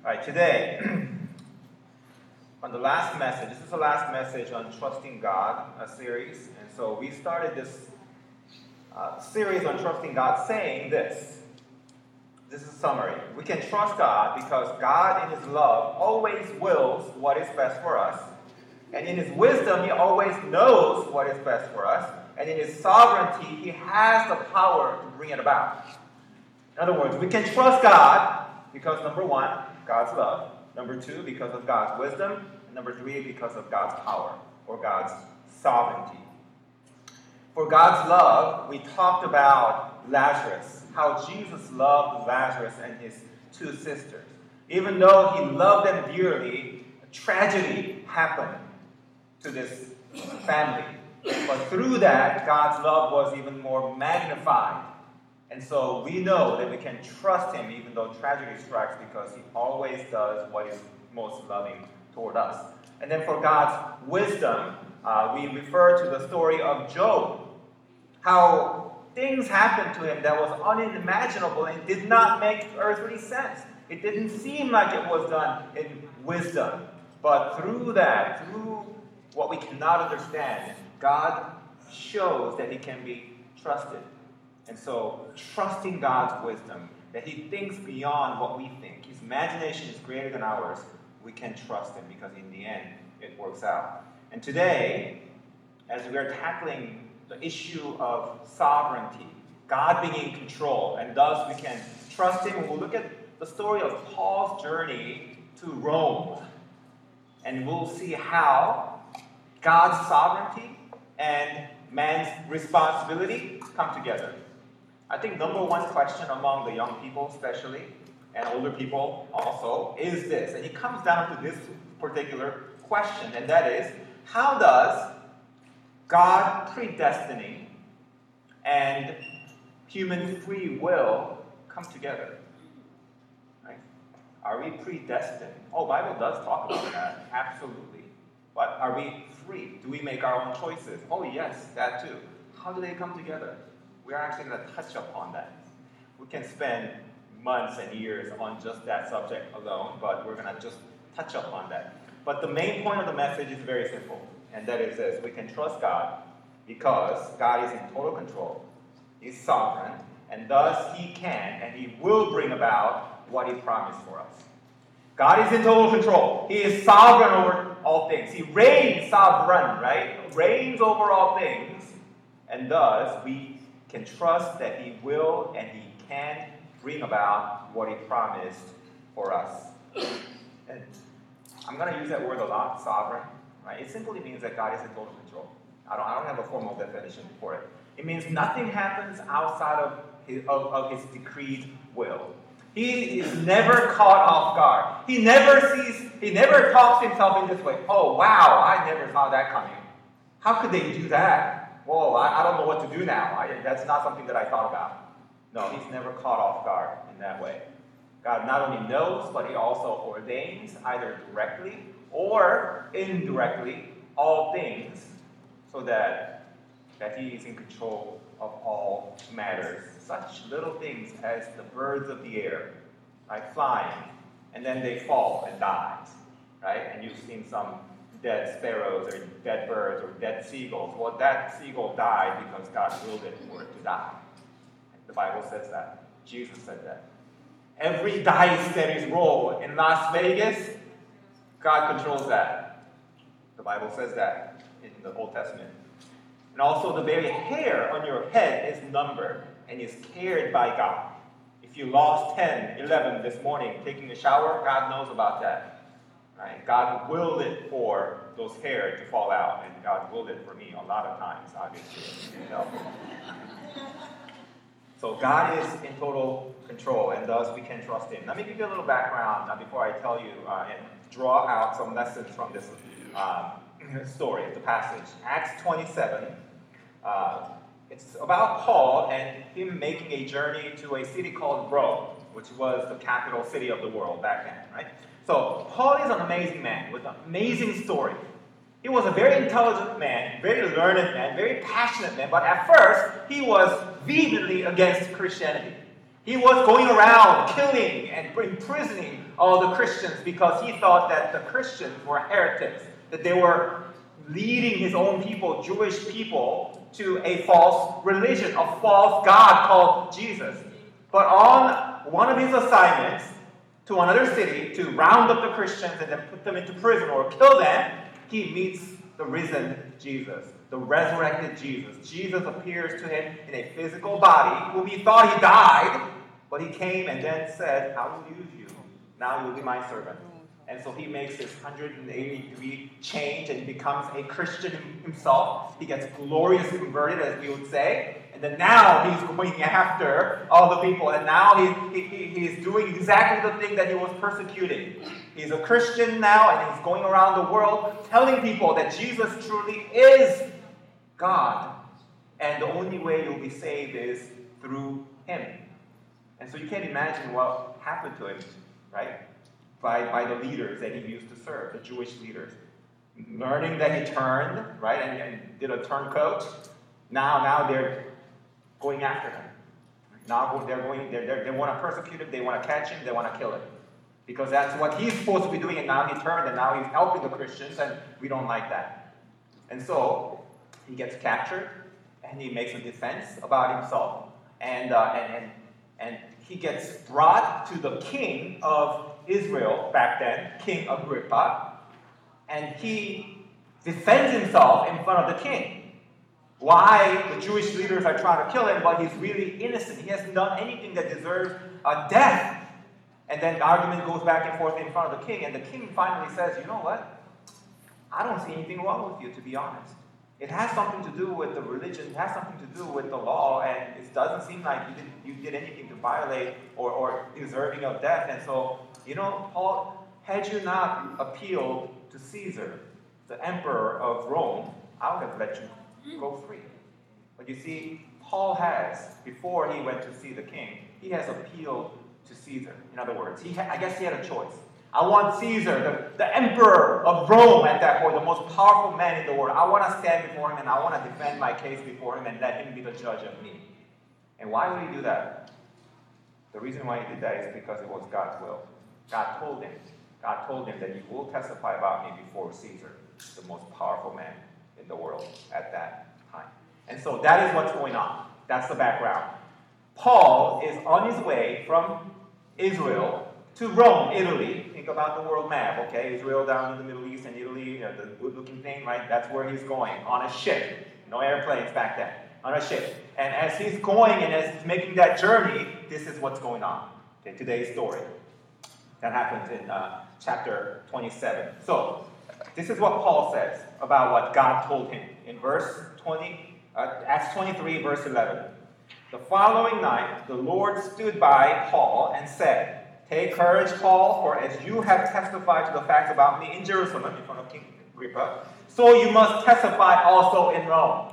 Right, today, on the last message, this is the last message on Trusting God, a series. And so we started this series on Trusting God saying this. This is a summary. We can trust God because God, in His love, always wills what is best for us. And in His wisdom, He always knows what is best for us. And in His sovereignty, He has the power to bring it about. In other words, we can trust God because, number one, God's love. Number two, because of God's wisdom. And number three, because of God's power or God's sovereignty. For God's love, we talked about Lazarus, how Jesus loved Lazarus and his two sisters. Even though He loved them dearly, a tragedy happened to this family. But through that, God's love was even more magnified. And so we know that we can trust Him even though tragedy strikes because He always does what is most loving toward us. And then for God's wisdom, we refer to the story of Job. How things happened to him that was unimaginable and did not make earthly sense. It didn't seem like it was done in wisdom. But through that, through what we cannot understand, God shows that He can be trusted. And so, trusting God's wisdom, that He thinks beyond what we think, His imagination is greater than ours, we can trust Him because in the end, it works out. And today, as we are tackling the issue of sovereignty, God being in control, and thus we can trust Him, we'll look at the story of Paul's journey to Rome. And we'll see how God's sovereignty and man's responsibility come together. I think number one question among the young people especially, and older people also, is this. And it comes down to this particular question, and that is, how does God predestining and human free will come together? Right? Are we predestined? Oh, Bible does talk about that, absolutely. But are we free? Do we make our own choices? Oh, yes, that too. How do they come together? We are actually going to touch upon that. We can spend months and years on just that subject alone, but we're going to just touch upon that. But the main point of the message is very simple, and that is this. We can trust God because God is in total control. He's sovereign, and thus He can and He will bring about what He promised for us. God is in total control. He is sovereign over all things. He reigns sovereign, right? Reigns over all things, and thus we can trust that He will and He can bring about what He promised for us. And I'm going to use that word a lot, sovereign. Right? It simply means that God is in total control. I don't have a formal definition for it. It means nothing happens outside of His decreed will. He is never caught off guard. He never talks to Himself in this way. Oh, wow, I never saw that coming. How could they do that? Whoa, I don't know what to do now. That's not something that I thought about. No, He's never caught off guard in that way. God not only knows, but He also ordains, either directly or indirectly, all things, so that He is in control of all matters. Such little things as the birds of the air, right, flying, and then they fall and die, right? And you've seen some dead sparrows or dead birds or dead seagulls. Well, that seagull died because God willed it for it to die. The Bible says that. Jesus said that. Every dice that is rolled in Las Vegas, God controls that. The Bible says that in the Old Testament. And also the very hair on your head is numbered and is cared by God. If you lost 10, 11 this morning taking a shower, God knows about that. Right? God willed it for those hair to fall out, and God willed it for me a lot of times, obviously. You know? So God is in total control, and thus we can trust Him. Let me give you a little background before I tell you and draw out some lessons from this story, the passage. Acts 27. It's about Paul and him making a journey to a city called Rome, which was the capital city of the world back then, right? So Paul is an amazing man with an amazing story. He was a very intelligent man, very learned man, very passionate man, but at first he was vehemently against Christianity. He was going around killing and imprisoning all the Christians because he thought that the Christians were heretics, that they were leading his own people, Jewish people, to a false religion, a false God called Jesus. But on one of his assignments to another city to round up the Christians and then put them into prison or kill them, he meets the risen Jesus, the resurrected Jesus. Jesus appears to him in a physical body, whom he thought he died, but he came and then said, I will use you. Now you will be my servant. And so he makes this 180-degree change and becomes a Christian himself. He gets gloriously converted, as we would say. And then now he's going after all the people. And now he's doing exactly the thing that he was persecuting. He's a Christian now, and he's going around the world telling people that Jesus truly is God. And the only way you'll be saved is through him. And so you can't imagine what happened to him, right? By the leaders that he used to serve, the Jewish leaders. Learning that he turned, right, and did a turncoat, now they're going after him. Now they want to persecute him, they want to catch him, they want to kill him. Because that's what he's supposed to be doing, and now he turned, and now he's helping the Christians, and we don't like that. And so he gets captured, and he makes a defense about himself, and he gets brought to the king of Israel back then, King Agrippa, and he defends himself in front of the king. Why the Jewish leaders are trying to kill him, but he's really innocent. He hasn't done anything that deserves death. And then the argument goes back and forth in front of the king, and the king finally says, you know what? I don't see anything wrong with you, to be honest. It has something to do with the religion, it has something to do with the law, and it doesn't seem like you did anything to violate or deserving of death. And so, you know, Paul, had you not appealed to Caesar, the emperor of Rome, I would have let you go free. But you see, Paul has, before he went to see the king, he has appealed to Caesar. In other words, I guess he had a choice. I want Caesar, the emperor of Rome at that point, the most powerful man in the world. I want to stand before him and I want to defend my case before him and let him be the judge of me. And why would he do that? The reason why he did that is because it was God's will. God told him that you will testify about me before Caesar, the most powerful man in the world at that time. And so that is what's going on. That's the background. Paul is on his way from Israel to Rome, Italy. Think about the world map, okay? Israel down in the Middle East and Italy, you know, the good-looking thing, right? That's where he's going, on a ship. No airplanes back then. On a ship. And as he's going and as he's making that journey, this is what's going on. Okay, today's story. That happens in chapter 27. So, this is what Paul says about what God told him. In verse 20, Acts 23, verse 11. The following night, the Lord stood by Paul and said, Take courage, Paul, for as you have testified to the facts about me in Jerusalem, in front of King Agrippa, so you must testify also in Rome.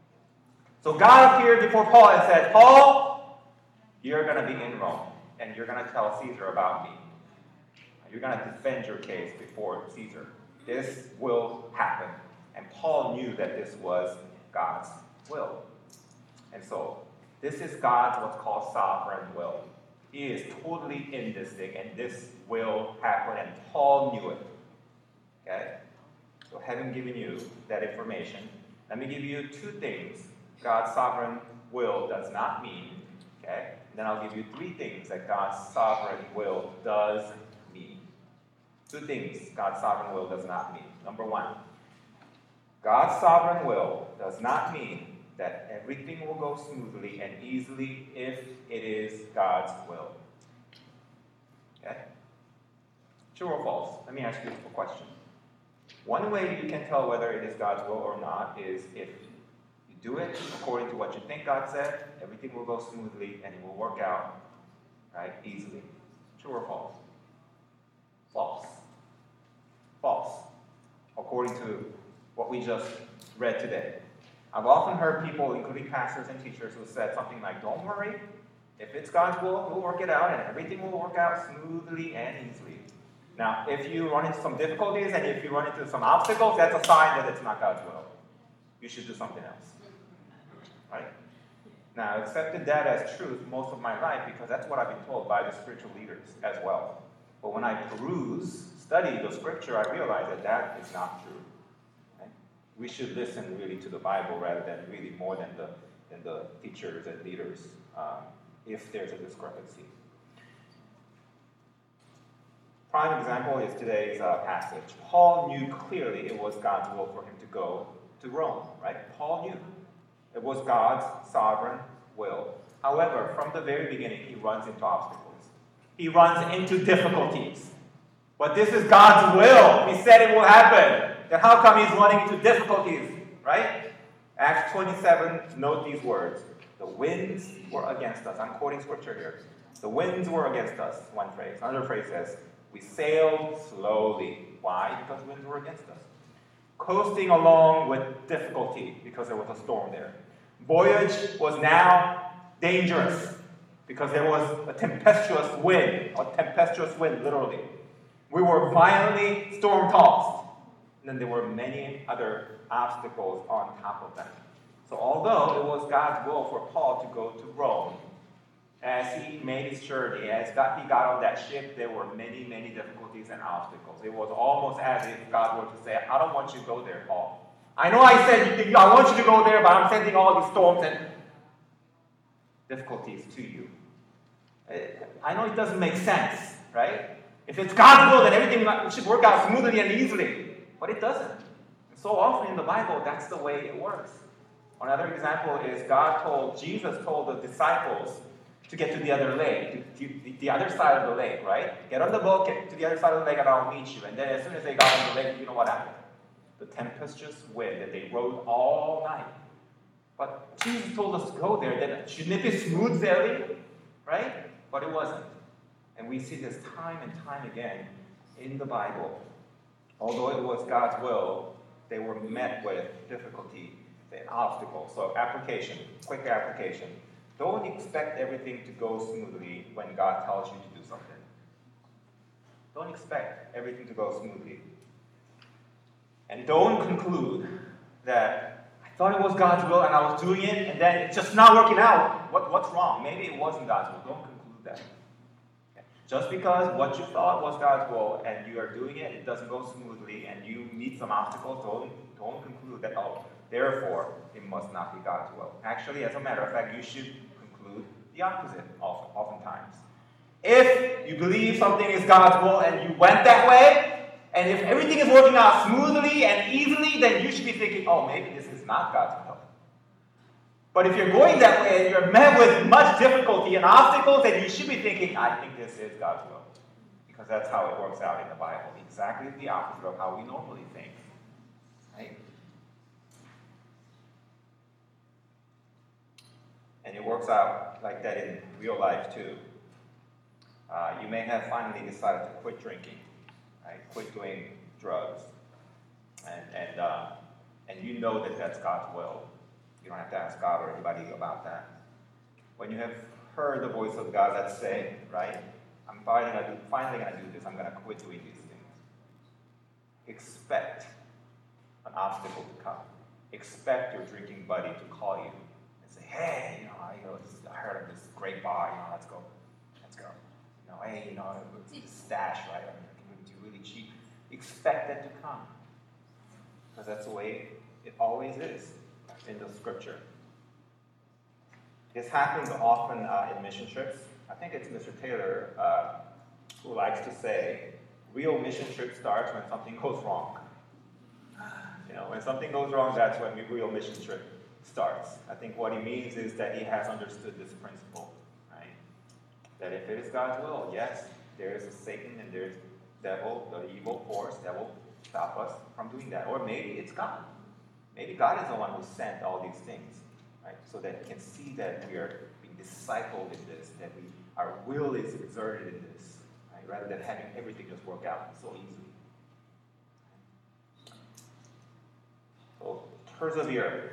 So God appeared before Paul and said, Paul, you're going to be in Rome, and you're going to tell Caesar about me. You're going to defend your case before Caesar. This will happen. And Paul knew that this was God's will. And so, this is God's what's called sovereign will. He is totally in this thing, and this will happen, and Paul knew it. Okay? So having given you that information, let me give you two things God's sovereign will does not mean. Okay? And then I'll give you three things that God's sovereign will does mean. Two things God's sovereign will does not mean. Number one, God's sovereign will does not mean that everything will go smoothly and easily if it is God's will. Okay? True or false? Let me ask you a question. One way you can tell whether it is God's will or not is if you do it according to what you think God said, everything will go smoothly and it will work out, right, easily. True or false? False. False. According to what we just read today. I've often heard people, including pastors and teachers, who said something like, don't worry, if it's God's will, we'll work it out, and everything will work out smoothly and easily. Now, if you run into some difficulties, and if you run into some obstacles, that's a sign that it's not God's will. You should do something else. Right? Now, I accepted that as truth most of my life because that's what I've been told by the spiritual leaders as well. But when I study the scripture, I realize that that is not true. Right? We should listen really to the Bible rather than really more than the teachers and leaders if there's a discrepancy. Prime example is today's passage. Paul knew clearly it was God's will for him to go to Rome, right? Paul knew it was God's sovereign will. However, from the very beginning, he runs into obstacles. He runs into difficulties. But this is God's will. He said it will happen. Then how come he's running into difficulties, right? Acts 27, note these words. The winds were against us. I'm quoting scripture here. The winds were against us, one phrase. Another phrase says, we sailed slowly. Why? Because winds were against us. Coasting along with difficulty because there was a storm there. Voyage was now dangerous because there was a tempestuous wind literally. We were violently storm-tossed. And then there were many other obstacles on top of that. So although it was God's will for Paul to go to Rome, as he made his journey, as he got on that ship, there were many, many difficulties and obstacles. It was almost as if God were to say, I don't want you to go there, Paul. I know I said I want you to go there, but I'm sending all these storms and difficulties to you. I know it doesn't make sense, right? If it's God's will, then everything should work out smoothly and easily. But it doesn't. And so often in the Bible, that's the way it works. Another example is Jesus told the disciples to get to the other lake, to the other side of the lake, right? Get on the boat, get to the other side of the lake, and I'll meet you. And then as soon as they got on the lake, you know what happened? The tempestuous wind that they rode all night. But Jesus told us to go there, then shouldn't it be smooth sailing? Right? But it wasn't. And we see this time and time again in the Bible. Although it was God's will, they were met with difficulty and obstacles. So quick application. Don't expect everything to go smoothly when God tells you to do something. Don't expect everything to go smoothly. And don't conclude that I thought it was God's will and I was doing it and then it's just not working out. What's wrong? Maybe it wasn't God's will. Don't conclude that. Okay. Just because what you thought was God's will and you are doing it, it doesn't go smoothly and you meet some obstacles, don't conclude that, therefore, it must not be God's will. Actually, as a matter of fact, you should conclude the opposite oftentimes. If you believe something is God's will and you went that way, and if everything is working out smoothly and easily, then you should be thinking, maybe this is not God's will. But if you're going that way and you're met with much difficulty and obstacles, then you should be thinking, I think this is God's will. Because that's how it works out in the Bible. Exactly the opposite of how we normally think. Right? And it works out like that in real life too. You may have finally decided to quit drinking, right? Quit doing drugs, and you know that that's God's will. You don't have to ask God or anybody about that. When you have heard the voice of God that say, right, I'm finally going to do this. I'm going to quit doing these things. Expect an obstacle to come. Expect your drinking buddy to call you and say, hey, I heard of this great bar, let's go. Hey, it's a stash, right? I can give it to you really cheap. Expect that to come. Because that's the way it always is in the scripture. This happens often in mission trips. I think it's Mr. Taylor who likes to say, real mission trip starts when something goes wrong. When something goes wrong, that's when the real mission trip starts. I think what he means is that he has understood this principle, right? That if it is God's will, yes, there is a Satan and there's devil, the evil force that will stop us from doing that. Or maybe it's God. Maybe God is the one who sent all these things, right? So that we can see that we are being discipled in this, that our will is exerted in this, right? Rather than having everything just work out so easily. So persevere,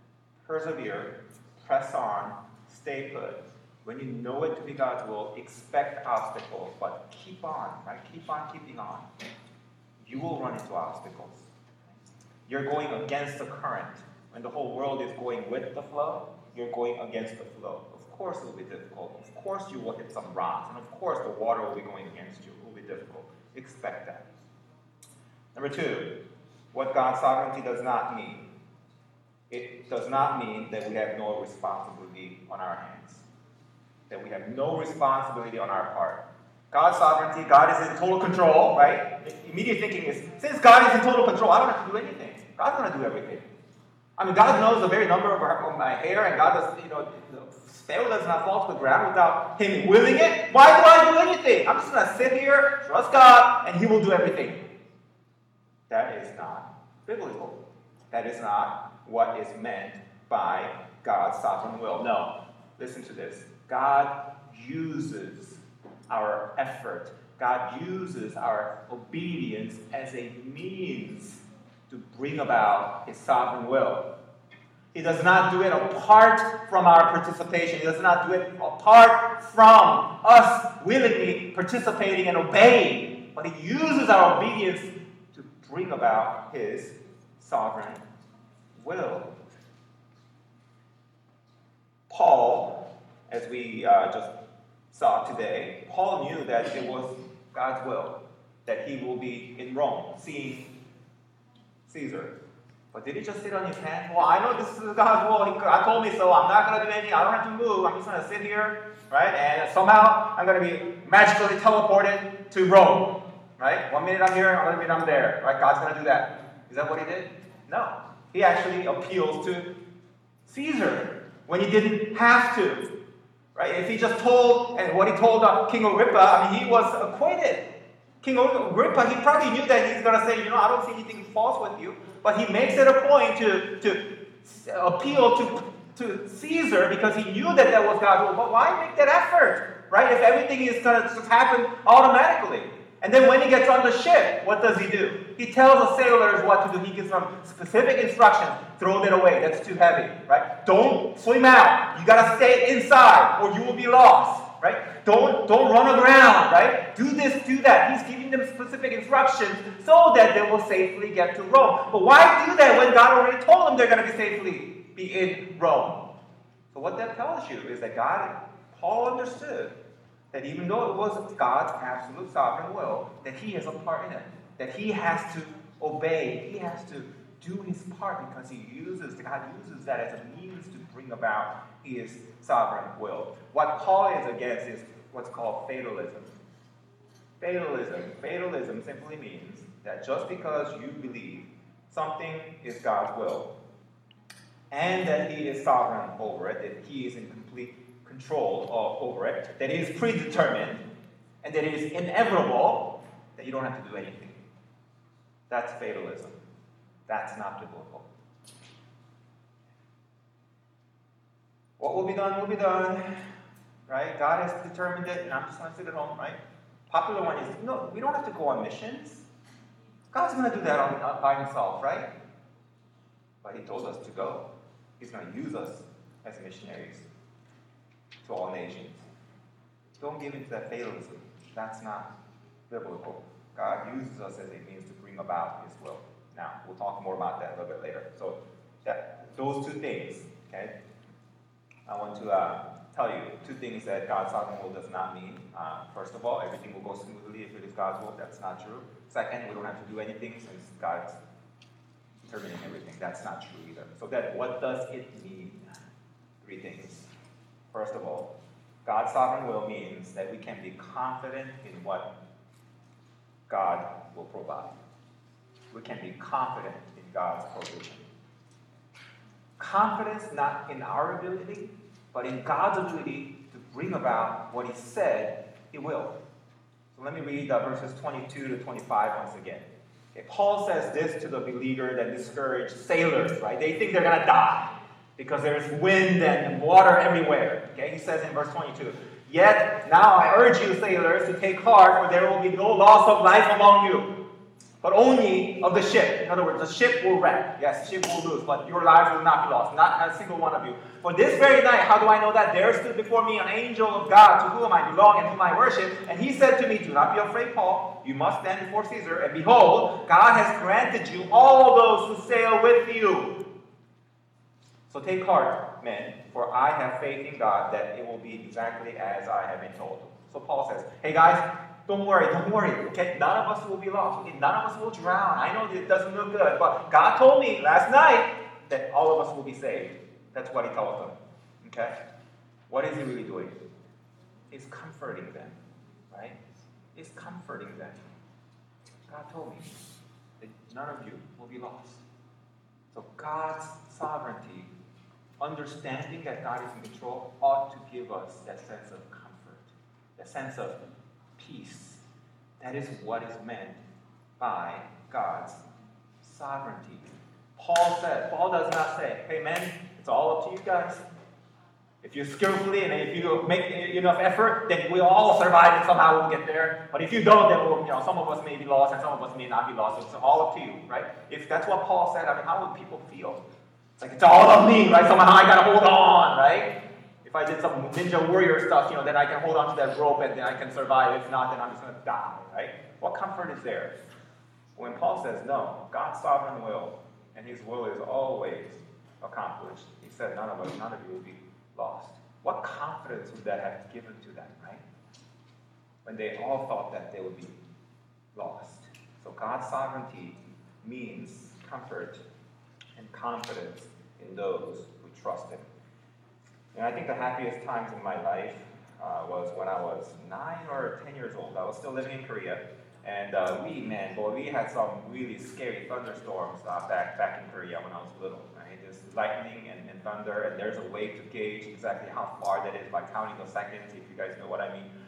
press on, stay put. When you know it to be God's will, expect obstacles, but keep on, right? Keep on keeping on. You will run into obstacles. You're going against the current. When the whole world is going with the flow, you're going against the flow. Of course it will be difficult. Of course you will hit some rocks. And of course the water will be going against you. It will be difficult. Expect that. Number two, what God's sovereignty does not mean. It does not mean that we have no responsibility on our hands. That we have no responsibility on our part. God's sovereignty, God is in total control, right? Immediate thinking is, since God is in total control, I don't have to do anything. God's going to do everything. I mean, God knows the very number of my hair, and God does, the sparrow does not fall to the ground without Him willing it. Why do I do anything? I'm just going to sit here, trust God, and He will do everything. That is not biblical. That is not what is meant by God's sovereign will. No. Listen to this. God uses our effort. God uses our obedience as a means to bring about His sovereign will. He does not do it apart from our participation. He does not do it apart from us willingly participating and obeying. But He uses our obedience to bring about His sovereign will. Paul, as we just saw today, Paul knew that it was God's will that he will be in Rome, seeing Caesar. But did he just sit on his hands? Well, I know this is God's will. God told me so. I'm not going to do anything. I don't have to move. I'm just going to sit here, right? And somehow I'm going to be magically teleported to Rome, right? 1 minute I'm here, another minute I'm there, right? God's going to do that. Is that what He did? No. He actually appeals to Caesar when He didn't have to. Right? If He just told, and what He told King Agrippa, I mean, he was acquitted. King Agrippa, he probably knew that he's going to say, I don't see anything false with you. But he makes it a point to appeal to Caesar because he knew that that was God's will. But why make that effort? Right? If everything is going to just happen automatically. And then when he gets on the ship, what does he do? He tells the sailors what to do. He gives them specific instructions. Throw that away. That's too heavy. Right? Don't swim out. You got to stay inside or you will be lost. Right? Don't run aground. Right? Do this, do that. He's giving them specific instructions so that they will safely get to Rome. But why do that when God already told them they're going to be in Rome? So what that tells you is that Paul understood that even though it was God's absolute sovereign will, that he has a part in it. That he has to obey. He has to do his part because God uses that as a means to bring about His sovereign will. What Paul is against is what's called fatalism. Fatalism simply means that just because you believe something is God's will, and that He is sovereign over it, that He is in complete control over it, that it is predetermined, and that it is inevitable, that you don't have to do anything. That's fatalism. That's not biblical. What will be done will be done, right? God has determined it, and I'm just going to sit at home, right? Popular one is, no, we don't have to go on missions. God's going to do that by Himself, right? But He told us to go. He's going to use us as missionaries to all nations. Don't give into that fatalism. That's not biblical. God uses us as a means to bring about His will. Now, we'll talk more about that a little bit later. So, those two things, okay? I want to tell you two things that God's sovereign will does not mean. First of all, everything will go smoothly if it is God's will. That's not true. Second, we don't have to do anything since God's determining everything. That's not true either. So what does it mean? Three things. First of all, God's sovereign will means that we can be confident in what God will provide. We can be confident in God's provision. Confidence not in our ability, but in God's ability to bring about what He said He will. So let me read verses 22 to 25 once again. Okay, Paul says this to the beleaguered and discouraged sailors, right? They think they're going to die because there's wind and water everywhere. Okay, he says in verse 22, "Yet now I urge you, sailors, to take heart, for there will be no loss of life among you, but only of the ship." In other words, the ship will wreck. Yes, the ship will lose, but your lives will not be lost. Not a single one of you. "For this very night," how do I know that? "There stood before me an angel of God, to whom I belong and whom I worship. And he said to me, 'Do not be afraid, Paul. You must stand before Caesar. And behold, God has granted you all those who sail with you.'" So take heart, men, for I have faith in God that it will be exactly as I have been told. So Paul says, hey guys, don't worry. Okay, none of us will be lost. Okay, none of us will drown. I know it doesn't look good, but God told me last night that all of us will be saved. That's what he tells them. Okay? What is he really doing? He's comforting them, right? He's comforting them. God told me that none of you will be lost. So God's sovereignty, understanding that God is in control, ought to give us that sense of comfort, that sense of peace. That is what is meant by God's sovereignty. Paul does not say, hey man, it's all up to you guys. If you skillfully and if you make enough effort, then we'll all survive and somehow we'll get there. But if you don't, then some of us may be lost and some of us may not be lost. It's all up to you, right? If that's what Paul said, how would people feel? It's like, it's all on me, right? Somehow I gotta hold on, right? If I did some ninja warrior stuff, then I can hold on to that rope and then I can survive. If not, then I'm just gonna die, right? What comfort is there? When Paul says, no, God's sovereign will, and his will is always accomplished. He said, none of you will be lost. What confidence would that have given to them, right? When they all thought that they would be lost. So God's sovereignty means comfort and confidence in those who trust him. And I think the happiest times in my life was when I was 9 or 10 years old. I was still living in Korea. And we had some really scary thunderstorms back in Korea when I was little. Right? There's lightning and thunder, and there's a way to gauge exactly how far that is by counting the seconds, if you guys know what I mean.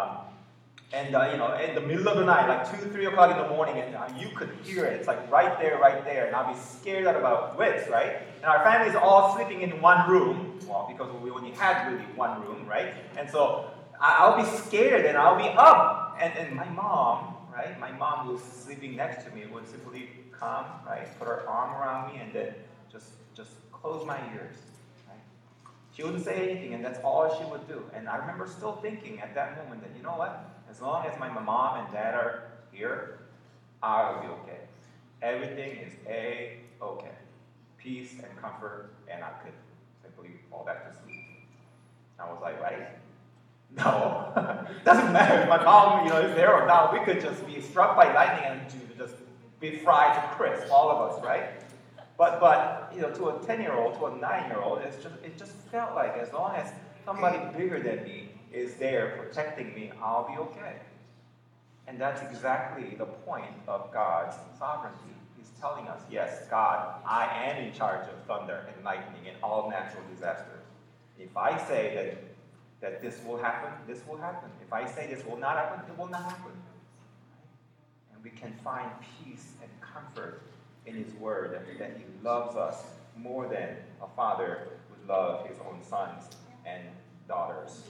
In the middle of the night, like 2, 3 o'clock in the morning, and you could hear it. It's like right there, and I'll be scared out of our wits, right? And our family's all sleeping in one room, well, because we only had really one room, right? And so I'll be scared, and I'll be up, and my mom, right? My mom, who's sleeping next to me, would simply come, right? Put her arm around me and then just close my ears, right? She wouldn't say anything, and that's all she would do. And I remember still thinking at that moment that, you know what? As long as my mom and dad are here, I'll be okay. Everything is A-okay. Peace and comfort, and I could simply fall back to sleep. I was like, right? No, doesn't matter if my mom, is there or not. We could just be struck by lightning and just be fried to crisp, all of us, right? But to a 10-year-old, to a 9-year-old, it just felt like as long as somebody bigger than me is there protecting me, I'll be okay. And that's exactly the point of God's sovereignty. He's telling us, yes, God, I am in charge of thunder and lightning and all natural disasters. If I say that this will happen, this will happen. If I say this will not happen, it will not happen. And we can find peace and comfort in his word, that he loves us more than a father would love his own sons and daughters.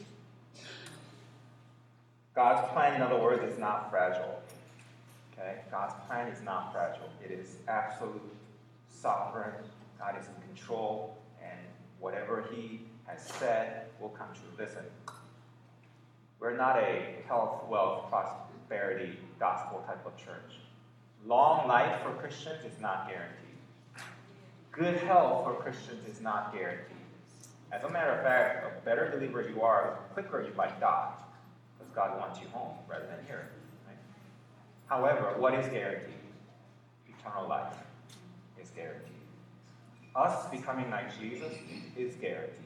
God's plan, in other words, is not fragile. Okay? God's plan is not fragile. It is absolute, sovereign. God is in control, and whatever he has said will come true. Listen, we're not a health, wealth, prosperity, gospel type of church. Long life for Christians is not guaranteed. Good health for Christians is not guaranteed. As a matter of fact, the better deliverer you are, the quicker you might die, because God wants you home rather than here. Right? However, what is guaranteed? Eternal life is guaranteed. Us becoming like Jesus is guaranteed.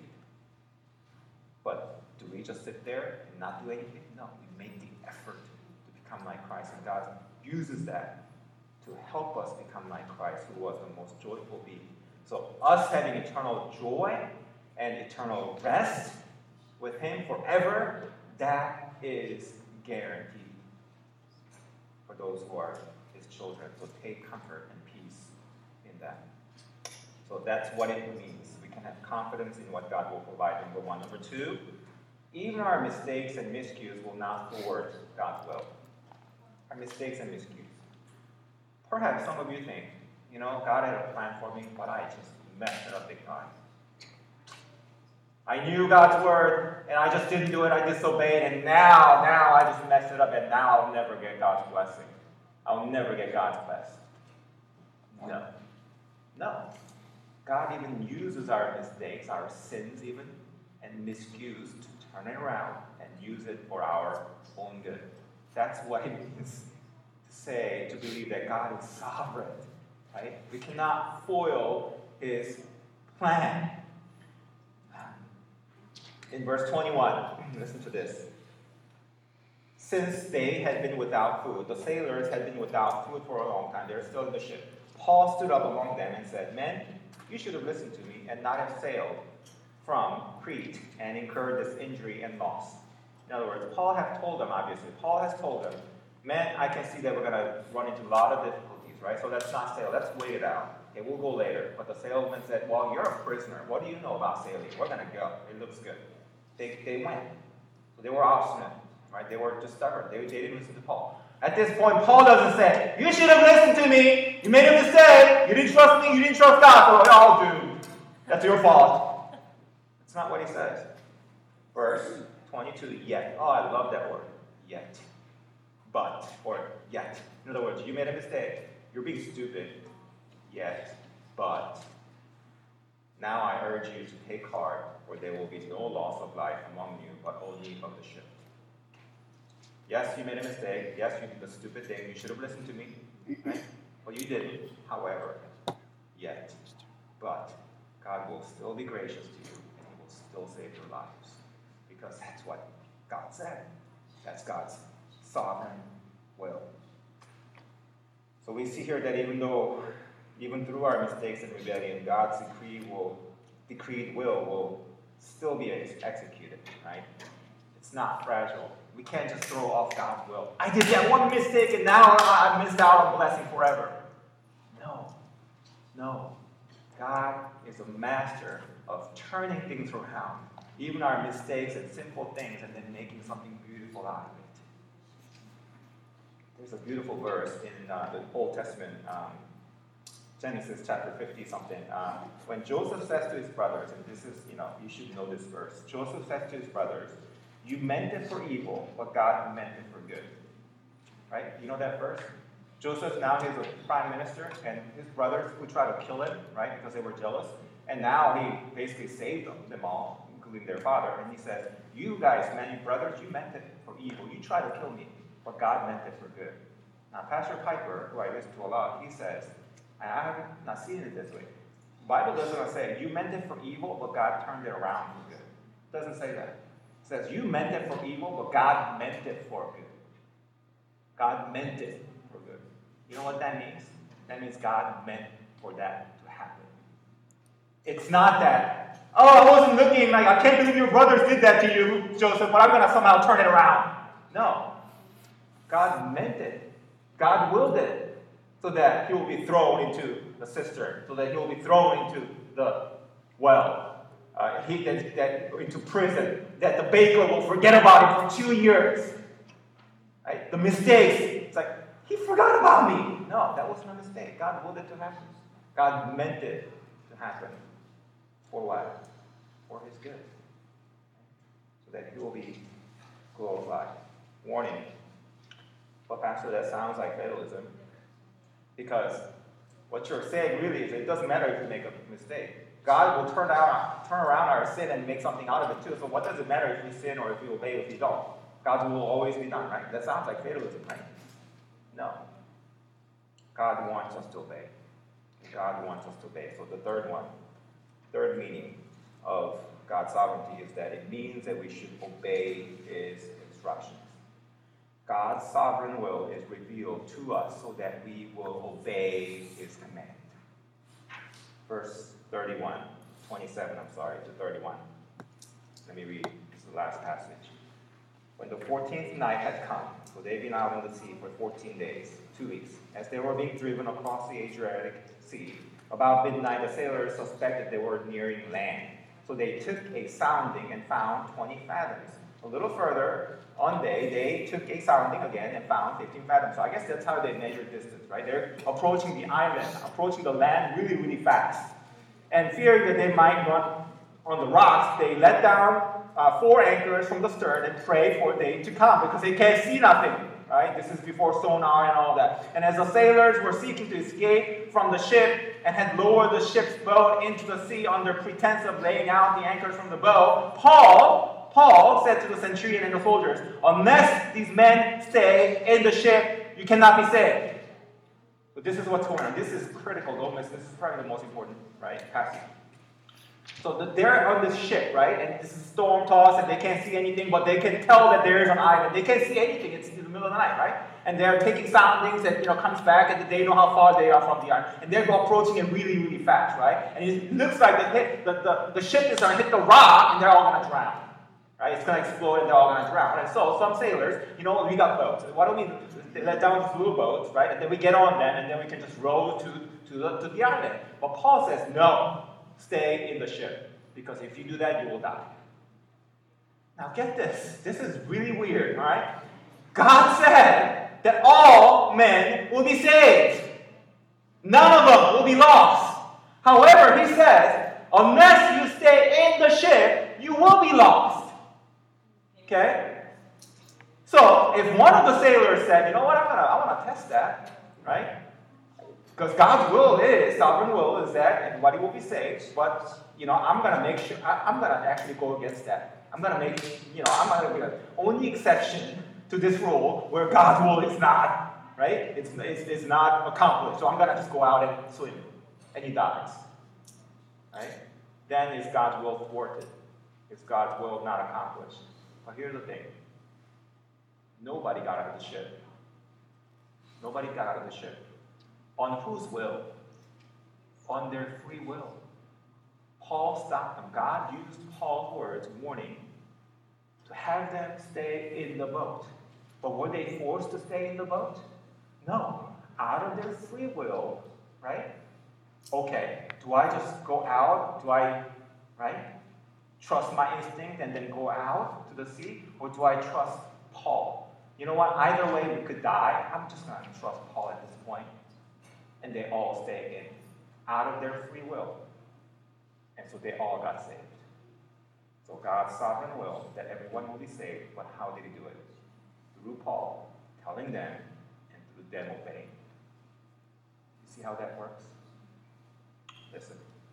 But do we just sit there and not do anything? No, we make the effort to become like Christ, and God uses that to help us become like Christ, who was the most joyful being. So us having eternal joy and eternal rest with him forever, that is guaranteed for those who are his children. So take comfort and peace in that. So that's what it means. We can have confidence in what God will provide, number one. Number two, even our mistakes and miscues will not thwart God's will. Our mistakes and miscues. Perhaps some of you think, God had a plan for me, but I just messed it up big time. I knew God's word, and I just didn't do it. I disobeyed, and now I just messed it up, and now I'll never get God's blessing. I'll never get God's blessing. No. God even uses our mistakes, our sins even, and misuse to turn it around and use it for our own good. That's what it means to say, to believe that God is sovereign, right? We cannot foil his plan. In verse 21, listen to this. Since they had been without food, the sailors had been without food for a long time, they're still in the ship. Paul stood up among them and said, "Men, you should have listened to me and not have sailed from Crete and incurred this injury and loss." In other words, Paul has told them, "Men, I can see that we're going to run into a lot of difficulties, right? So let's not sail. Let's wait it out. Okay, we'll go later." But the sailormen said, "Well, you're a prisoner. What do you know about sailing? We're going to go. It looks good." They went. So they were obstinate, right? They were just stubborn. They didn't listen to Paul. At this point, Paul doesn't say, "You should have listened to me. You made a mistake. You didn't trust me. You didn't trust God. So, oh, dude, that's your fault." That's not what he says. Verse 22, yet. Oh, I love that word. Yet. But. Or yet. In other words, you made a mistake. You're being stupid. Yet. But. Now I urge you to take heart, for there will be no loss of life among you, but only of the ship. Yes, you made a mistake. Yes, you did the stupid thing. You should have listened to me. Right? Well, you didn't. However, yet. But God will still be gracious to you, and he will still save your lives. Because that's what God said. That's God's sovereign will. So we see here that even through our mistakes and rebellion, God's decreed will still be executed, right? It's not fragile. We can't just throw off God's will. I did that one mistake and now I missed out on blessing forever. No. God is a master of turning things around, even our mistakes and simple things, and then making something beautiful out of it. There's a beautiful verse in the Old Testament, Genesis chapter 50-something. When Joseph says to his brothers, and this is, you should know this verse. Joseph says to his brothers, "You meant it for evil, but God meant it for good." Right? You know that verse? Joseph, now he's a prime minister, and his brothers who try to kill him, right, because they were jealous. And now he basically saved them all, including their father. And he says, "You guys, man, you brothers, you meant it for evil. You tried to kill me, but God meant it for good." Now, Pastor Piper, who I listen to a lot, he says, and I have not seen it this way. The Bible doesn't say, "You meant it for evil, but God turned it around for good." It doesn't say that. It says, "You meant it for evil, but God meant it for good." God meant it for good. You know what that means? That means God meant for that to happen. It's not that, "Oh, I wasn't looking, like, I can't believe your brothers did that to you, Joseph, but I'm going to somehow turn it around." No. God meant it. God willed it so that he will be thrown into the cistern, so that he will be thrown into the well, into prison, that the baker will forget about it for 2 years. Right? The mistakes, it's like, he forgot about me. No, that wasn't a mistake. God willed it to happen. God meant it to happen. For what? For his good. So that he will be glorified. Warning. But Pastor, that sounds like fatalism. Because what you're saying really is it doesn't matter if you make a mistake. God will turn around our sin and make something out of it too. So what does it matter if we sin or if we obey or if we don't? God's will will always be done, right? That sounds like fatalism, right? No. God wants us to obey. God wants us to obey. So the third meaning of God's sovereignty is that it means that we should obey his instructions. God's sovereign will is revealed to us so that we will obey his command. Verse 27, to 31. Let me read. This is the last passage. When the 14th night had come, so they've been out on the sea for 14 days, 2 weeks, as they were being driven across the Adriatic Sea, about midnight the sailors suspected they were nearing land. So they took a sounding and found 20 fathoms. A little further on they took a sounding again and found 15 fathoms. So I guess that's how they measure distance, right? They're approaching the island, approaching the land really, really fast. And fearing that they might run on the rocks, they let down 4 anchors from the stern and pray for day to come because they can't see nothing. right? This is before sonar and all that. And as the sailors were seeking to escape from the ship and had lowered the ship's boat into the sea under pretense of laying out the anchors from the boat, Paul said to the centurion and the soldiers, unless these men stay in the ship, you cannot be saved. But this is what's going on. This is critical. Don't miss. This is probably the most important, right, passage. So they're on this ship, right? And this is storm tossed, and they can't see anything, but they can tell that there is an island. They can't see anything. It's in the middle of the night, right? And they're taking soundings, and comes back, and they know how far they are from the island. And they're approaching it really, really fast, right? And it looks like the ship is going to hit the rock, and they're all going to drown, right? It's going to explode, and they're all going to drown. And so some sailors, we got boats. Why don't we let down these little boats, right? And then we get on them, and then we can just row to the island. But Paul says, no. Stay in the ship, because if you do that, you will die. Now get this. This is really weird, all right? God said that all men will be saved. None of them will be lost. However, he says, unless you stay in the ship, you will be lost. Okay? So, if one of the sailors said, you know what, I want to test that, right? Because God's will is, sovereign will is that everybody will be saved, but, I'm going to make sure, I'm going to actually go against that. I'm going to make, I'm going to be the only exception to this rule where God's will is not, right? It's not accomplished. So I'm going to just go out and swim. And he dies. Right? Then is God's will thwarted? Is God's will not accomplished? But here's the thing. Nobody got out of the ship. Nobody got out of the ship. On whose will? On their free will. Paul stopped them. God used Paul's words, warning, to have them stay in the boat. But were they forced to stay in the boat? No. Out of their free will, right? Okay, do I just go out? Do I, trust my instinct and then go out to the sea? Or do I trust Paul? You know what? Either way, we could die. I'm just going to trust Paul at this point. And they all stay in, out of their free will. And so they all got saved. So God's sovereign will that everyone will be saved, but how did he do it? Through Paul telling them and through them obeying. You see how that works? Listen.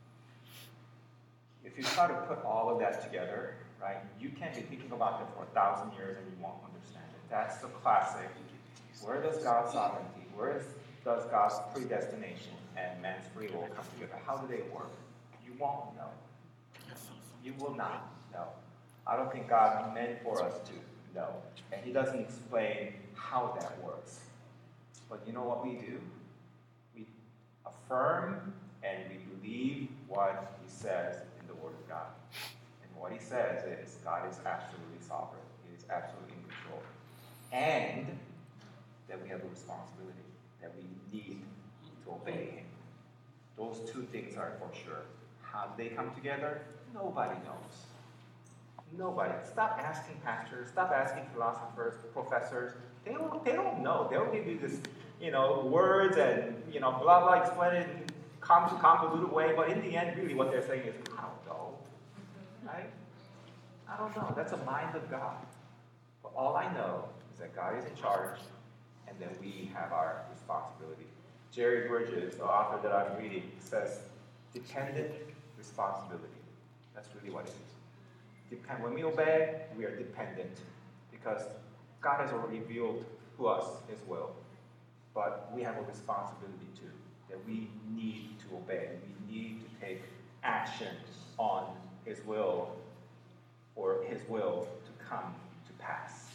If you try to put all of that together, right, you can be thinking about it for 1,000 years and you won't understand it. That's the classic. Where does God's sovereignty, does God's predestination and man's free will come together? How do they work? You won't know. You will not know. I don't think God meant for us to know. And he doesn't explain how that works. But you know what we do? We affirm and we believe what he says in the Word of God. And what he says is God is absolutely sovereign. He is absolutely in control. And that we have a responsibility, that we need to obey him. Those two things are for sure. How do they come together? Nobody knows. Nobody. Stop asking pastors. Stop asking philosophers, professors. They don't know. They'll give you this, words and, blah, blah, explain it in convoluted way. But in the end, really what they're saying is, I don't know. Right? I don't know. That's a mind of God. But all I know is that God is in charge and that we have our responsibility. Jerry Bridges, the author that I'm reading, says, dependent responsibility. That's really what it is. When we obey, we are dependent because God has already revealed to us his will. But we have a responsibility too, that we need to obey. We need to take action on his will for his will to come to pass.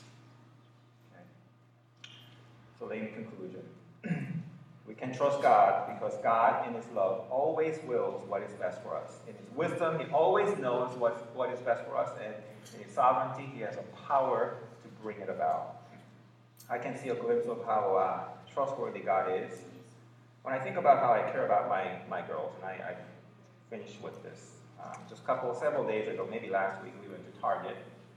Okay? So in conclusion, we can trust God because God, in his love, always wills what is best for us. In his wisdom, he always knows what is best for us, and in his sovereignty, he has a power to bring it about. I can see a glimpse of how trustworthy God is when I think about how I care about my girls, and I finished with this. Just several days ago, maybe last week, we went to Target,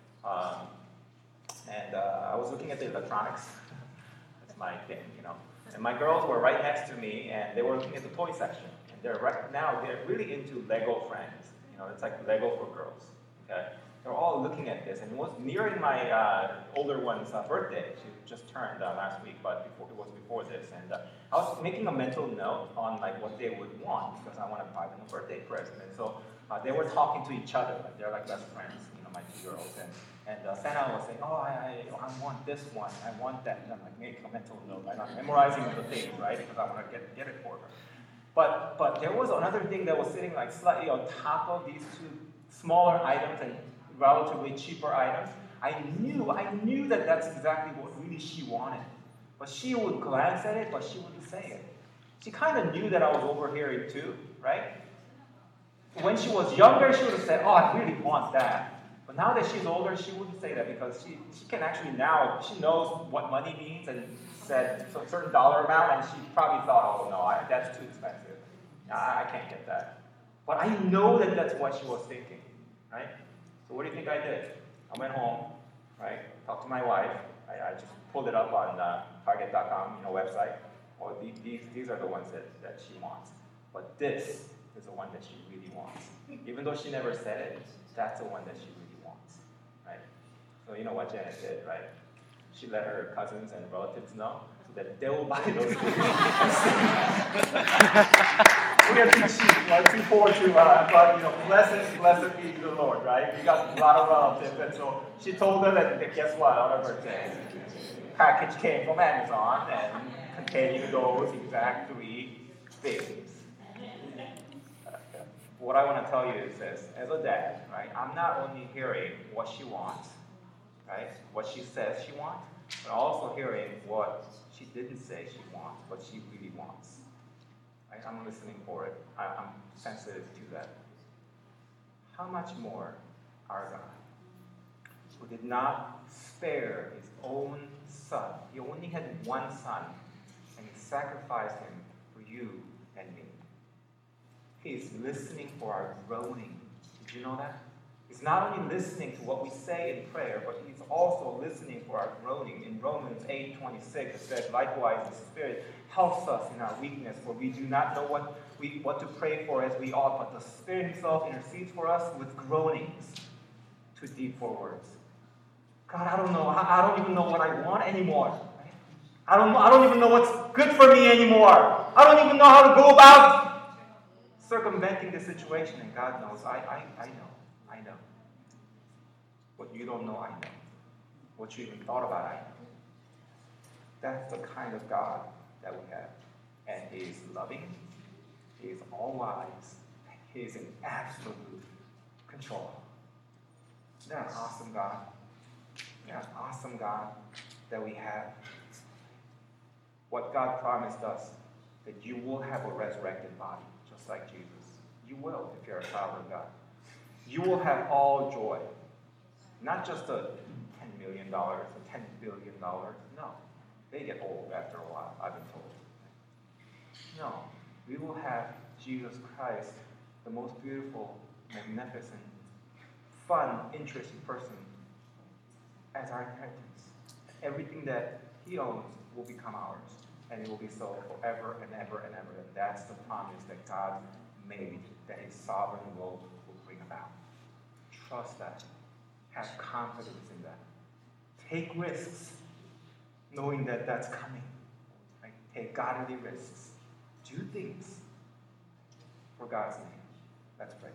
and I was looking at the electronics. That's my thing, And my girls were right next to me, and they were looking at the toy section. And they're really into Lego Friends. It's like Lego for girls. Okay. They're all looking at this, and it was nearing my older one's birthday. She just turned last week, but it was before this. And I was making a mental note on like what they would want because I want to buy them a birthday present. And so they were talking to each other, like they're like best friends, my 2 girls. And Santa was saying, oh, I want this one, I want that. And I'm like making a mental note, right? I'm memorizing the things, right? Because I want to get it for her. But there was another thing that was sitting like slightly on top of these two smaller items and relatively cheaper items. I knew that that's exactly what really she wanted. But she would glance at it, but she wouldn't say it. She kind of knew that I was overhearing too, right? When she was younger, she would have said, oh, I really want that. But now that she's older, she wouldn't say that because she can actually now, she knows what money means and said a certain dollar amount, and she probably thought, oh, no, that's too expensive. I can't get that. But I know that that's what she was thinking, right? So what do you think I did? I went home, right? Talked to my wife. I just pulled it up on Target.com, website. Oh, these are the ones that she wants. But this is the one that she really wants. Even though she never said it, that's the one that she really wants, right? So you know what Janet did, right? She let her cousins and relatives know so that they will buy those things. We are too cheap, too poor to, but blessed be the Lord, right? We got a lot of relatives, and so she told them that guess what? On her birthday, package came from Amazon and containing those exact 3 things. What I want to tell you is this: as a dad, right? I'm not only hearing what she wants, right? What she says she wants, but also hearing what she didn't say she wants, what she really wants. Right? I'm listening for it. I'm sensitive to that. How much more our God, who did not spare his own son? He only had one son, and he sacrificed him for you and me. He's listening for our groaning. Did you know that? He's not only listening to what we say in prayer, but he's also listening for our groaning. In Romans 8:26, it says, likewise, the Spirit helps us in our weakness, for we do not know what to pray for as we ought, but the Spirit himself intercedes for us with groanings too deep for words. God, I don't know. I don't even know what I want anymore. Right? I don't even know what's good for me anymore. I don't even know how to go about circumventing the situation, and God knows. I know. What you don't know, I know. What you even thought about, I know. That's the kind of God that we have. And he is loving, he is all-wise, he is in absolute control. Isn't that an awesome God? Isn't that an awesome God that we have? What God promised us, that you will have a resurrected body, just like Jesus. You will, if you're a child of God. You will have all joy. Not just a $10 million, a $10 billion. No. They get old after a while, I've been told. No. We will have Jesus Christ, the most beautiful, magnificent, fun, interesting person, as our inheritance. Everything that he owns will become ours. And it will be so forever and ever and ever. And that's the promise that God made, that his sovereign will bring about. Trust that. Have confidence in that. Take risks, knowing that that's coming. Right? Take godly risks. Do things for God's name. Let's pray.